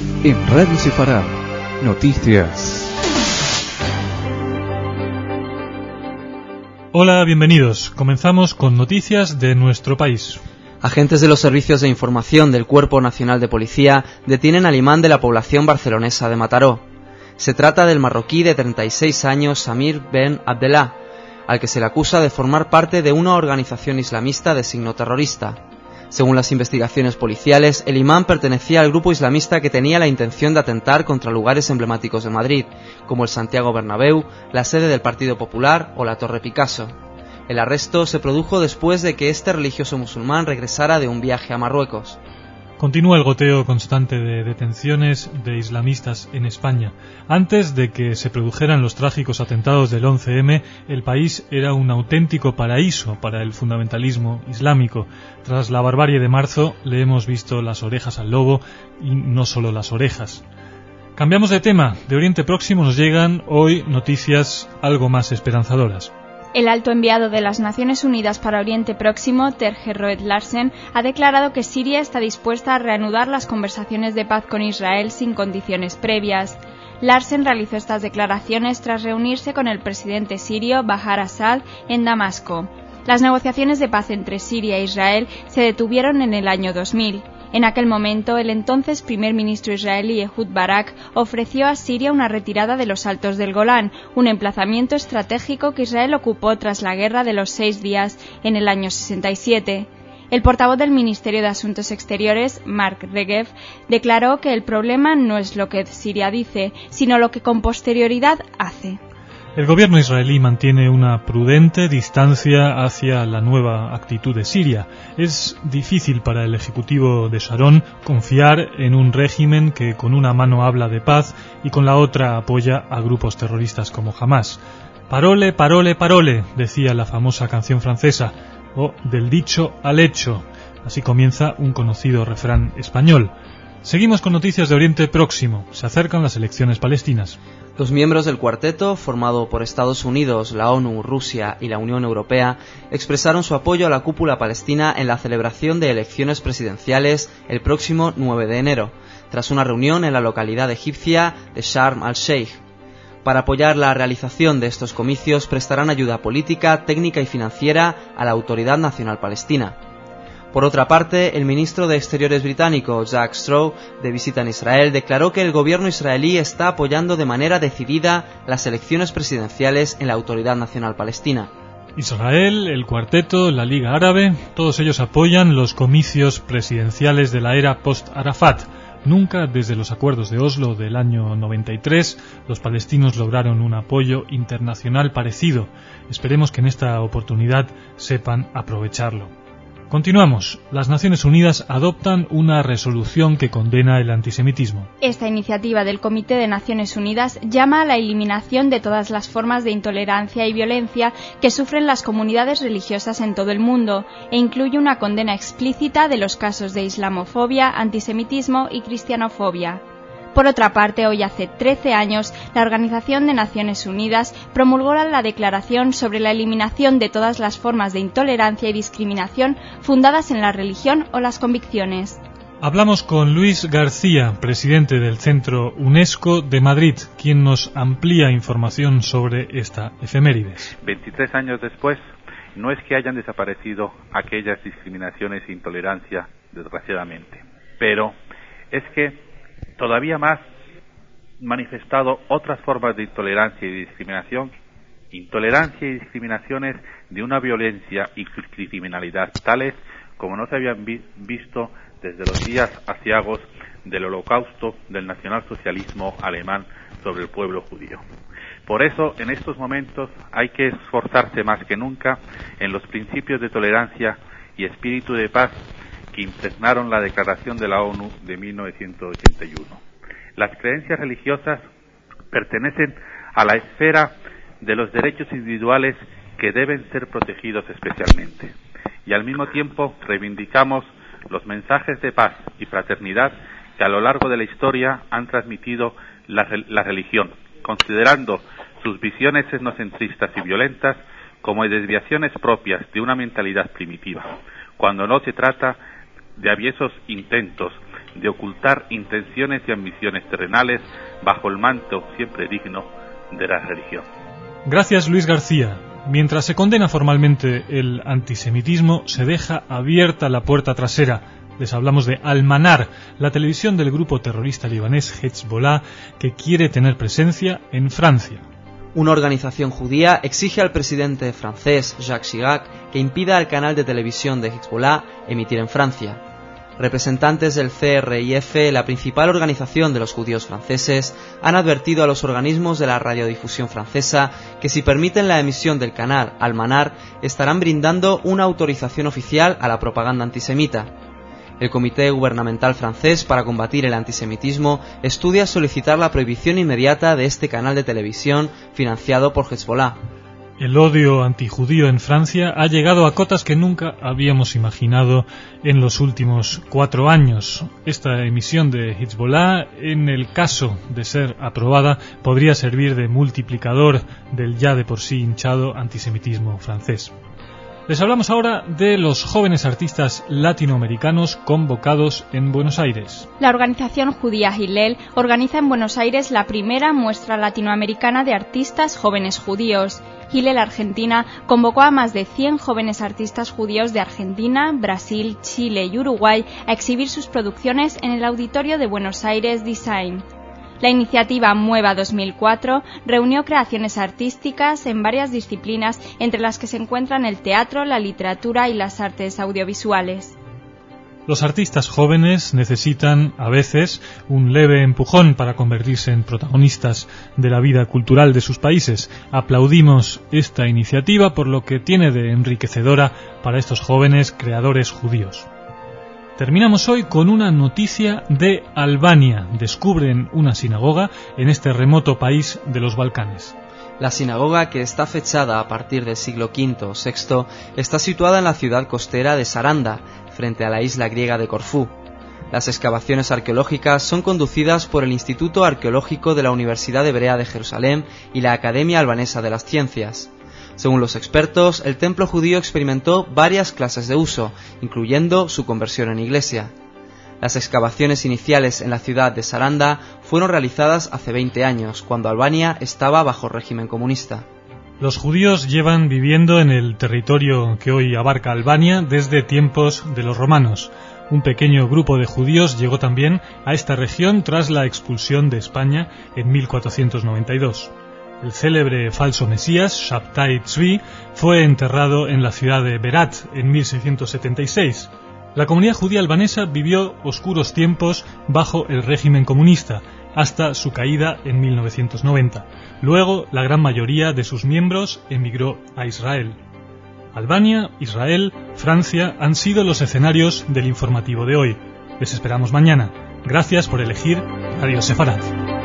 En Radio Sefarad, noticias. Hola, bienvenidos. Comenzamos con noticias de nuestro país. Agentes de los servicios de información del Cuerpo Nacional de Policía detienen al imán de la población barcelonesa de Mataró. Se trata del marroquí de 36 años Samir Ben Abdellah, al que se le acusa de formar parte de una organización islamista de signo terrorista. Según las investigaciones policiales, el imán pertenecía al grupo islamista que tenía la intención de atentar contra lugares emblemáticos de Madrid, como el Santiago Bernabéu, la sede del Partido Popular o la Torre Picasso. El arresto se produjo después de que este religioso musulmán regresara de un viaje a Marruecos. Continúa el goteo constante de detenciones de islamistas en España. Antes de que se produjeran los trágicos atentados del 11M, el país era un auténtico paraíso para el fundamentalismo islámico. Tras la barbarie de marzo, le hemos visto las orejas al lobo, y no solo las orejas. Cambiamos de tema. De Oriente Próximo nos llegan hoy noticias algo más esperanzadoras. El alto enviado de las Naciones Unidas para Oriente Próximo, Terje Roed Larsen, ha declarado que Siria está dispuesta a reanudar las conversaciones de paz con Israel sin condiciones previas. Larsen realizó estas declaraciones tras reunirse con el presidente sirio Bashar Assad en Damasco. Las negociaciones de paz entre Siria e Israel se detuvieron en el año 2000. En aquel momento, el entonces primer ministro israelí Ehud Barak ofreció a Siria una retirada de los Altos del Golán, un emplazamiento estratégico que Israel ocupó tras la Guerra de los 6 días en el año 67. El portavoz del Ministerio de Asuntos Exteriores, Mark Regev, declaró que el problema no es lo que Siria dice, sino lo que con posterioridad hace. El gobierno israelí mantiene una prudente distancia hacia la nueva actitud de Siria. Es difícil para el ejecutivo de Sharon confiar en un régimen que con una mano habla de paz y con la otra apoya a grupos terroristas como Hamás. Parole, parole, parole, decía la famosa canción francesa, o del dicho al hecho. Así comienza un conocido refrán español. Seguimos con noticias de Oriente Próximo. Se acercan las elecciones palestinas. Los miembros del cuarteto, formado por Estados Unidos, la ONU, Rusia y la Unión Europea, expresaron su apoyo a la cúpula palestina en la celebración de elecciones presidenciales el próximo 9 de enero, tras una reunión en la localidad egipcia de Sharm al-Sheikh. Para apoyar la realización de estos comicios prestarán ayuda política, técnica y financiera a la Autoridad Nacional Palestina. Por otra parte, el ministro de Exteriores británico, Jack Straw, de visita en Israel, declaró que el gobierno israelí está apoyando de manera decidida las elecciones presidenciales en la Autoridad Nacional Palestina. Israel, el Cuarteto, la Liga Árabe, todos ellos apoyan los comicios presidenciales de la era post-Arafat. Nunca desde los acuerdos de Oslo del año 93 los palestinos lograron un apoyo internacional parecido. Esperemos que en esta oportunidad sepan aprovecharlo. Continuamos. Las Naciones Unidas adoptan una resolución que condena el antisemitismo. Esta iniciativa del Comité de Naciones Unidas llama a la eliminación de todas las formas de intolerancia y violencia que sufren las comunidades religiosas en todo el mundo e incluye una condena explícita de los casos de islamofobia, antisemitismo y cristianofobia. Por otra parte, hoy hace 13 años, la Organización de Naciones Unidas promulgó la Declaración sobre la eliminación de todas las formas de intolerancia y discriminación fundadas en la religión o las convicciones. Hablamos con Luis García, presidente del Centro UNESCO de Madrid, quien nos amplía información sobre esta efemérides. 23 años después, no es que hayan desaparecido aquellas discriminaciones e intolerancia, desgraciadamente, pero es que todavía más manifestado otras formas de intolerancia y discriminaciones de una violencia y criminalidad tales como no se habían visto desde los días aciagos del Holocausto del nacionalsocialismo alemán sobre el pueblo judío. Por eso, en estos momentos hay que esforzarse más que nunca en los principios de tolerancia y espíritu de paz que impregnaron la Declaración de la ONU de 1981. Las creencias religiosas pertenecen a la esfera de los derechos individuales que deben ser protegidos especialmente. Y al mismo tiempo reivindicamos los mensajes de paz y fraternidad que a lo largo de la historia han transmitido la religión, considerando sus visiones etnocentristas y violentas como desviaciones propias de una mentalidad primitiva, cuando no se trata de aviesos intentos de ocultar intenciones y ambiciones terrenales bajo el manto siempre digno de la religión. Gracias, Luis García. Mientras se condena formalmente el antisemitismo, se deja abierta la puerta trasera. Les hablamos de Al-Manar, la televisión del grupo terrorista libanés Hezbollah, que quiere tener presencia en Francia. Una organización judía exige al presidente francés Jacques Chirac que impida al canal de televisión de Hezbollah emitir en Francia. Representantes del CRIF, la principal organización de los judíos franceses, han advertido a los organismos de la radiodifusión francesa que si permiten la emisión del canal Al-Manar estarán brindando una autorización oficial a la propaganda antisemita. El Comité Gubernamental francés para combatir el antisemitismo estudia solicitar la prohibición inmediata de este canal de televisión financiado por Hezbollah. El odio antijudío en Francia ha llegado a cotas que nunca habíamos imaginado en los últimos 4 años. Esta emisión de Hezbollah, en el caso de ser aprobada, podría servir de multiplicador del ya de por sí hinchado antisemitismo francés. Les hablamos ahora de los jóvenes artistas latinoamericanos convocados en Buenos Aires. La organización judía Hillel organiza en Buenos Aires la primera muestra latinoamericana de artistas jóvenes judíos. Hillel Argentina convocó a más de 100 jóvenes artistas judíos de Argentina, Brasil, Chile y Uruguay a exhibir sus producciones en el Auditorio de Buenos Aires Design. La iniciativa Mueva 2004 reunió creaciones artísticas en varias disciplinas, entre las que se encuentran el teatro, la literatura y las artes audiovisuales. Los artistas jóvenes necesitan, a veces, un leve empujón para convertirse en protagonistas de la vida cultural de sus países. Aplaudimos esta iniciativa por lo que tiene de enriquecedora para estos jóvenes creadores judíos. Terminamos hoy con una noticia de Albania. Descubren una sinagoga en este remoto país de los Balcanes. La sinagoga, que está fechada a partir del siglo V o VI, está situada en la ciudad costera de Saranda, frente a la isla griega de Corfú. Las excavaciones arqueológicas son conducidas por el Instituto Arqueológico de la Universidad Hebrea de Jerusalén y la Academia Albanesa de las Ciencias. Según los expertos, el templo judío experimentó varias clases de uso, incluyendo su conversión en iglesia. Las excavaciones iniciales en la ciudad de Saranda fueron realizadas hace 20 años, cuando Albania estaba bajo régimen comunista. Los judíos llevan viviendo en el territorio que hoy abarca Albania desde tiempos de los romanos. Un pequeño grupo de judíos llegó también a esta región tras la expulsión de España en 1492. El célebre falso mesías, Shabtai Tzvi, fue enterrado en la ciudad de Berat en 1676. La comunidad judía albanesa vivió oscuros tiempos bajo el régimen comunista, hasta su caída en 1990. Luego, la gran mayoría de sus miembros emigró a Israel. Albania, Israel, Francia han sido los escenarios del informativo de hoy. Les esperamos mañana. Gracias por elegir Radio Sefarad.